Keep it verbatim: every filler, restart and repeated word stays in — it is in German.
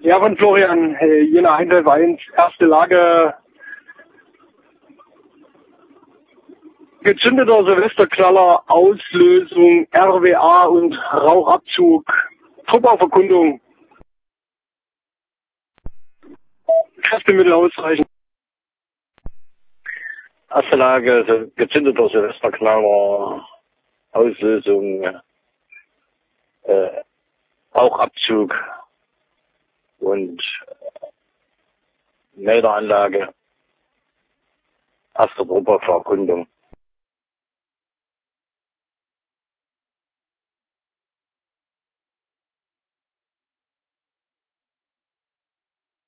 Ja, von Florian, hey, Jena Eindhoven eins, erste Lage. Gezündeter Silvesterknaller, Auslösung, R W A und Rauchabzug. Truppaufverkundung. Kräftemittel ausreichend. Erste Lage, gezündeter Silvesterknaller, Auslösung, äh, Rauchabzug und Meldeanlage. Erste Truppaufverkundung.